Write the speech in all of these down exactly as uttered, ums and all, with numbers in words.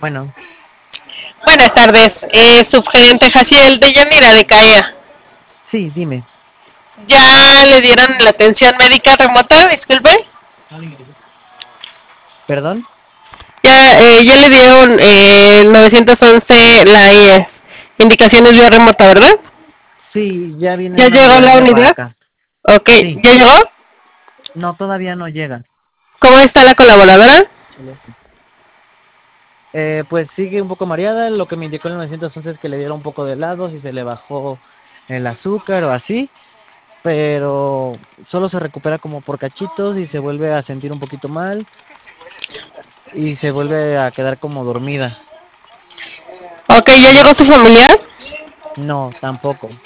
Bueno, Buenas tardes, eh, subgerente Jaciel de Yanira de CAEA. sí, dime. ¿Ya le dieron la atención médica remota? Disculpe. ¿Perdón? Ya, eh, ya le dieron eh, novecientos once las indicaciones vía remota, ¿verdad? Sí, ya viene ¿Ya una llegó la ambulancia para unidad? acá. Ok, Sí, ¿ya llegó? no, todavía no llega. ¿Cómo está la colaboradora? Eh, pues sigue un poco mareada. Lo que me indicó el novecientos once es que le diera un poco de helado, si se le bajó el azúcar o así. Pero solo se recupera como por cachitos y se vuelve a sentir un poquito mal y se vuelve a quedar como dormida. Ok, ¿ya llegó su familiar? No, tampoco.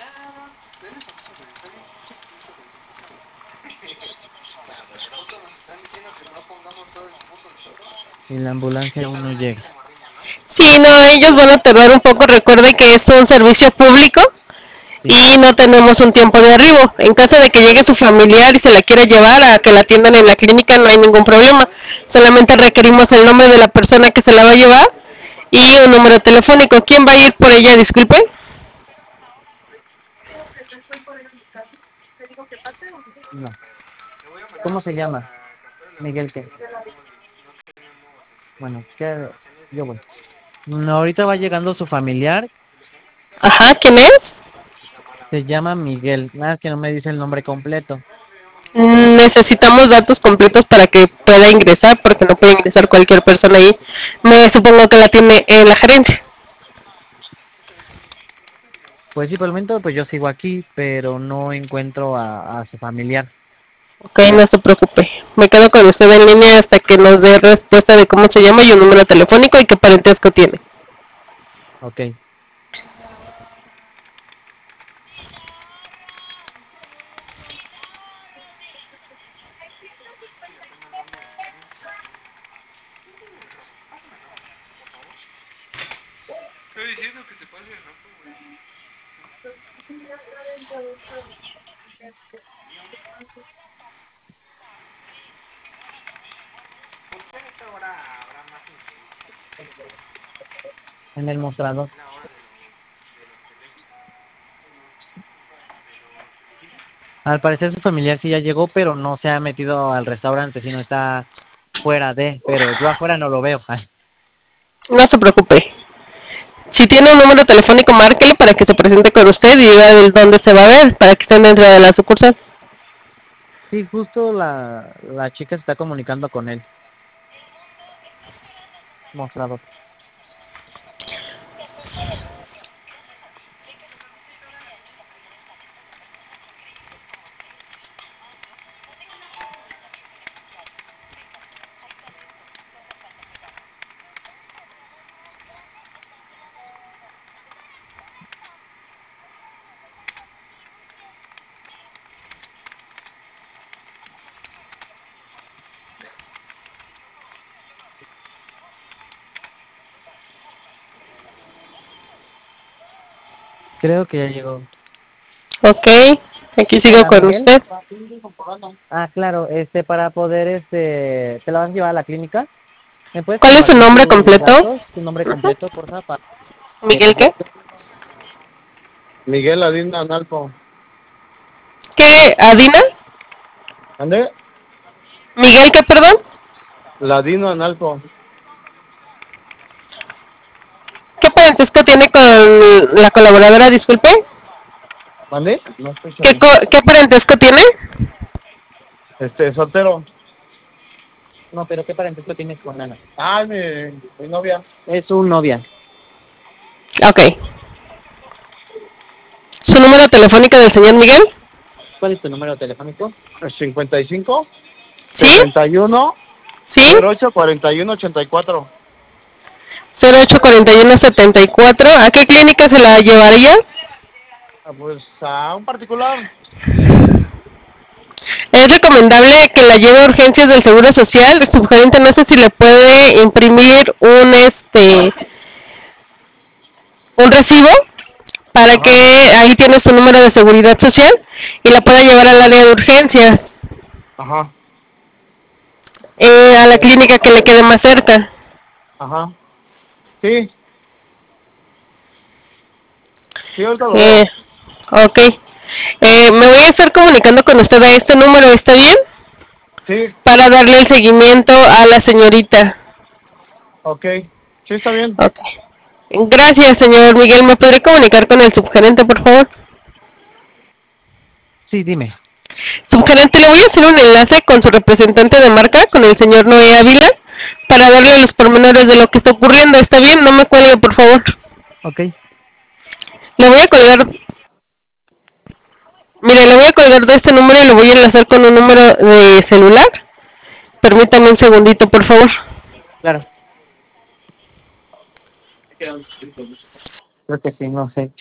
Y la ambulancia aún no llega. Sí, no, ellos van a tardar un poco. Recuerde que es un servicio público Sí, y no tenemos un tiempo de arribo. En caso de que llegue su familiar y se la quiera llevar a que la atiendan en la clínica, no hay ningún problema. Solamente requerimos el nombre de la persona que se la va a llevar y un número telefónico. ¿Quién va a ir por ella? Disculpe. no. ¿Cómo se llama? Miguel, ¿qué? Bueno, ¿qué? Yo voy. No, ahorita va llegando su familiar. Ajá, ¿quién es? Se llama Miguel. Nada que no me dice el nombre completo. Mm, Necesitamos datos completos para que pueda ingresar, porque no puede ingresar cualquier persona ahí. Me supongo que la tiene en la gerencia. Pues sí, por el momento, pues yo sigo aquí, pero no encuentro a, a su familiar. Ok, no se preocupe. Me quedo con usted en línea hasta que nos dé respuesta de cómo se llama y un número telefónico y qué parentesco tiene. Ok. En el mostrador. Al parecer su familiar sí ya llegó, pero no se ha metido al restaurante, sino está fuera de, pero yo afuera no lo veo. Ay, No se preocupe. Si tiene un número telefónico, márquele para que se presente con usted y diga del dónde se va a ver, para que estén dentro de la sucursal. sí, justo la, la chica se está comunicando con él. Mostrador. Creo que ya llegó. Ok, aquí sigo Hola, con Miguel. usted. Ah, claro, este, para poder, este, ¿te la vas a llevar a la clínica? ¿Me puedes ¿Cuál es su compartir nombre tus completo? datos, tu nombre completo, por favor? Para ¿Miguel qué? Miguel Adina Analpo. ¿Qué? ¿Adina? ¿Ande? ¿Miguel qué, perdón? Ladino Analpo. ¿Qué parentesco tiene con la colaboradora? Disculpe. ¿Ande? No escucho ¿Qué, bien. co- qué parentesco tiene? Este, soltero. No, pero ¿qué parentesco tienes con Ana? Ah, mi, mi novia. Es su novia. Ok. ¿Su número telefónico del señor Miguel? ¿Cuál es tu número telefónico? cincuenta y cinco, ¿Sí? setenta y uno, ¿Sí? cero ocho, cuarenta y uno, ochenta y cuatro. cero ocho cuatro uno siete cuatro. ¿A qué clínica se la llevaría? Ah, pues a un particular. Es recomendable que la lleve a urgencias del Seguro Social. Su gerente no sé si le puede imprimir un este un recibo para que Ajá, ahí tiene su número de seguridad social y la pueda llevar al área de urgencias, ajá, eh, a la clínica que le quede más cerca. ajá. Sí. Sí, ahorita lo Eh, veo. ok. Eh, me voy a estar comunicando con usted a este número, ¿está bien? Sí. Para darle el seguimiento a la señorita. Ok. Sí, está bien. Ok. Gracias, señor Miguel. ¿Me podré comunicar con el subgerente, por favor? Sí, dime. Subgerente, le voy a hacer un enlace con su representante de marca, con el señor Noé Ávila, para darle los pormenores de lo que está ocurriendo. ¿Está bien? No me cuelgue, por favor. Ok. Le voy a colgar. Mire, le voy a colgar de este número y lo voy a enlazar con un número de celular. Permítame un segundito, por favor. Claro. Creo que sí, no sé.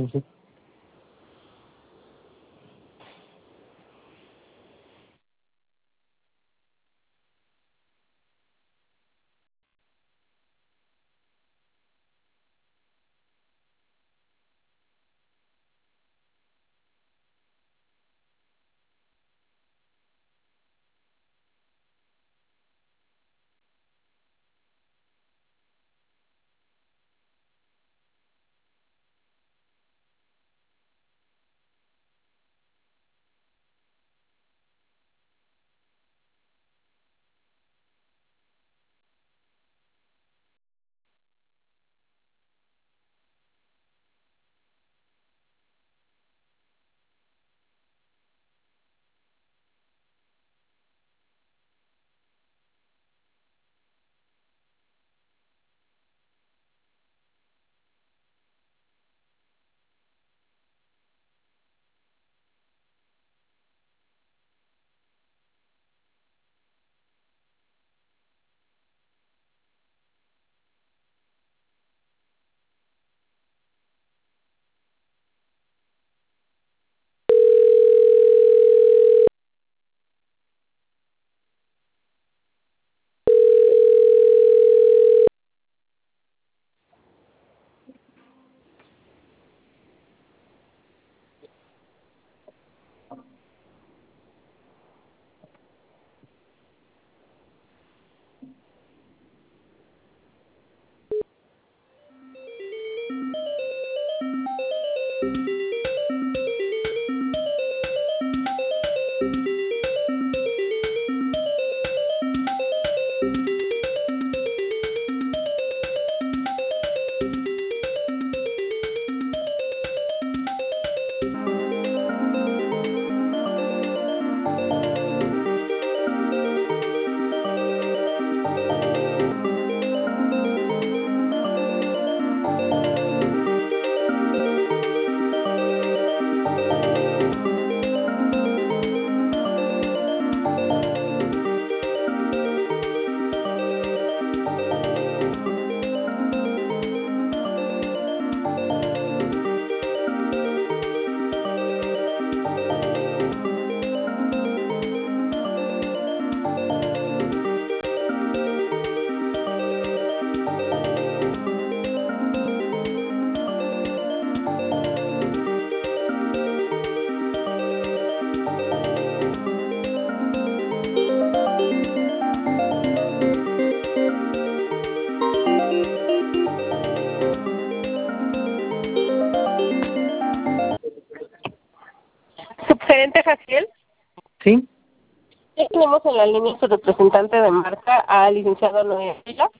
Subgerente Jaciel. ¿Sí? Ya tenemos en la línea su representante de marca, al licenciado Noé Ávila.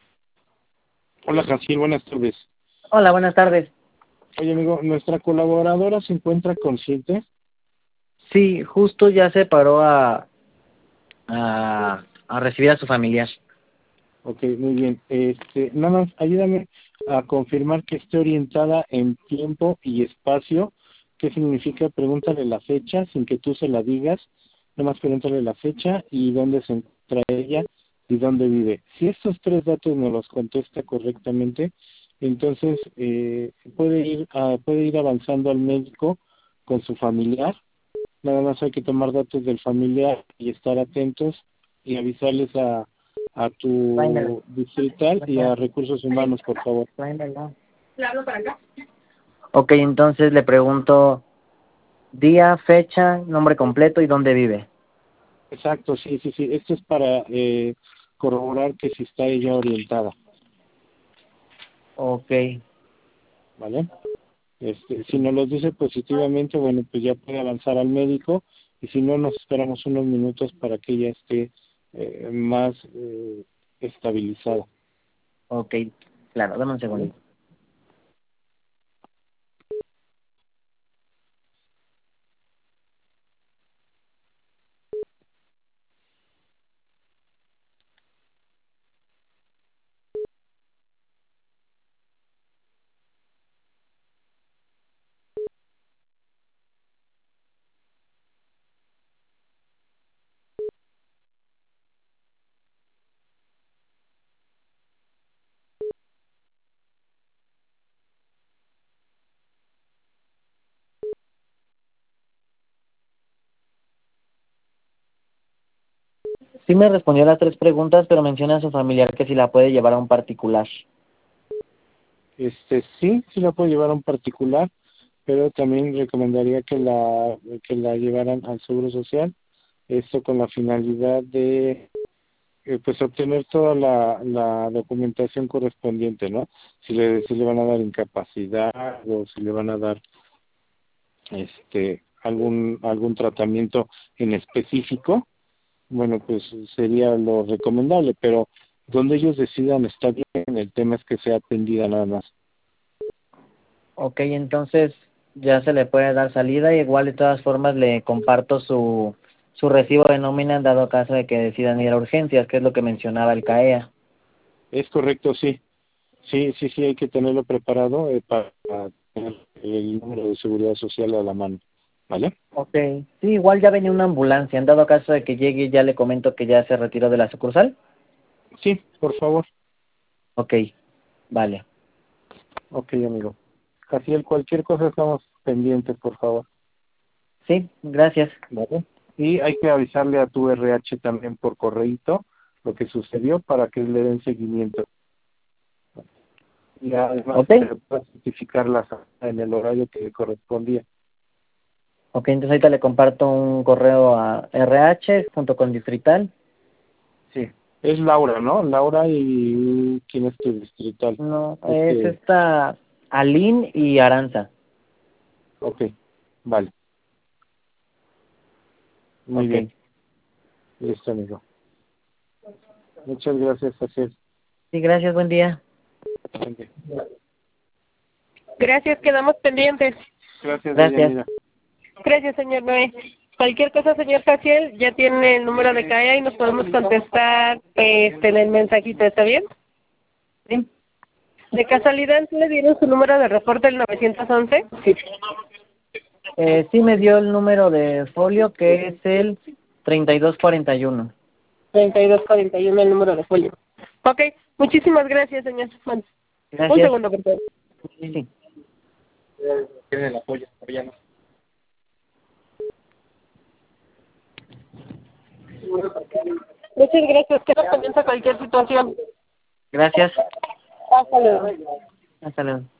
Hola, Jaciel, buenas tardes. Hola, buenas tardes. Oye, amigo, ¿nuestra colaboradora se encuentra consciente? Sí, justo ya se paró a, a, a recibir a su familiar. Ok, muy bien. Este, nada más, ayúdame a confirmar que esté orientada en tiempo y espacio. ¿Qué significa? Pregúntale la fecha sin que tú se la digas. Nada más pregúntale la fecha y dónde se encuentra ella y dónde vive. Si estos tres datos nos los contesta correctamente, entonces eh, puede ir a, puede ir avanzando al médico con su familiar. Nada más hay que tomar datos del familiar y estar atentos y avisarles a, a Tráemela. tu distrital y a recursos humanos, por favor. Tráemela. Ok, entonces le pregunto día, fecha, nombre completo y dónde vive. Exacto, sí, sí, sí. Esto es para eh, corroborar que si está ella orientada. Ok. ¿vale? Este, si nos los dice positivamente, bueno, pues ya puede avanzar al médico y si no, nos esperamos unos minutos para que ella esté eh, más eh, estabilizada. Ok, claro, dame un segundo. ¿Vale? Sí me respondió las tres preguntas, pero menciona a su familiar que si la puede llevar a un particular. Este, sí, sí la puedo llevar a un particular, pero también recomendaría que la que la llevaran al Seguro Social, esto con la finalidad de eh, pues obtener toda la, la documentación correspondiente, ¿no? Si le si le van a dar incapacidad o si le van a dar este algún algún tratamiento en específico, bueno, pues sería lo recomendable, pero donde ellos decidan está bien, el tema es que sea atendida nada más. Ok, entonces ya se le puede dar salida. Igual de todas formas le comparto su, su recibo de nómina en dado caso de que decidan ir a urgencias, que es lo que mencionaba el CAEA. Es correcto, sí. Sí, sí, sí, hay que tenerlo preparado eh, para tener el número de seguridad social a la mano, ¿vale? Ok, sí, igual ya venía una ambulancia. En dado caso de que llegue, ya le comento que ya se retiró de la sucursal. Sí, por favor. Ok, vale. Ok, amigo. Jaciel, cualquier cosa estamos pendientes, por favor, Sí, gracias. ¿vale? Y hay que avisarle a tu R H también por correíto lo que sucedió para que le den seguimiento. Y además Ok, se pueda certificarlas en el horario que le correspondía. ok, entonces ahorita le comparto un correo a R H junto con Distrital. Sí. Es Laura, ¿no? Laura y ¿quién es tu distrital? No, es Este, esta Aline y Aranza. ok, vale. Muy Ok, bien. Listo, amigo. Muchas gracias, Jaciel. sí, gracias, buen día. Gracias, quedamos pendientes. Gracias, Gracias. Deyanira. Gracias, señor Noé. Cualquier cosa, señor Faciel, ya tiene el número de CAEA y nos podemos contestar este, en el mensajito, ¿está bien? Sí, ¿De casualidad le dieron su número de reporte el novecientos once? Sí. eh, sí me dio el número de folio que es el treinta y dos cuarenta y uno. treinta y dos cuarenta y uno el número de folio. Ok, muchísimas gracias, señor. Bueno, un Gracias. segundo, por favor. Sí, sí. Tiene el apoyo, pero ya no. Muchas gracias. Quedo pendiente a cualquier situación. Gracias. Hasta luego. Hasta luego.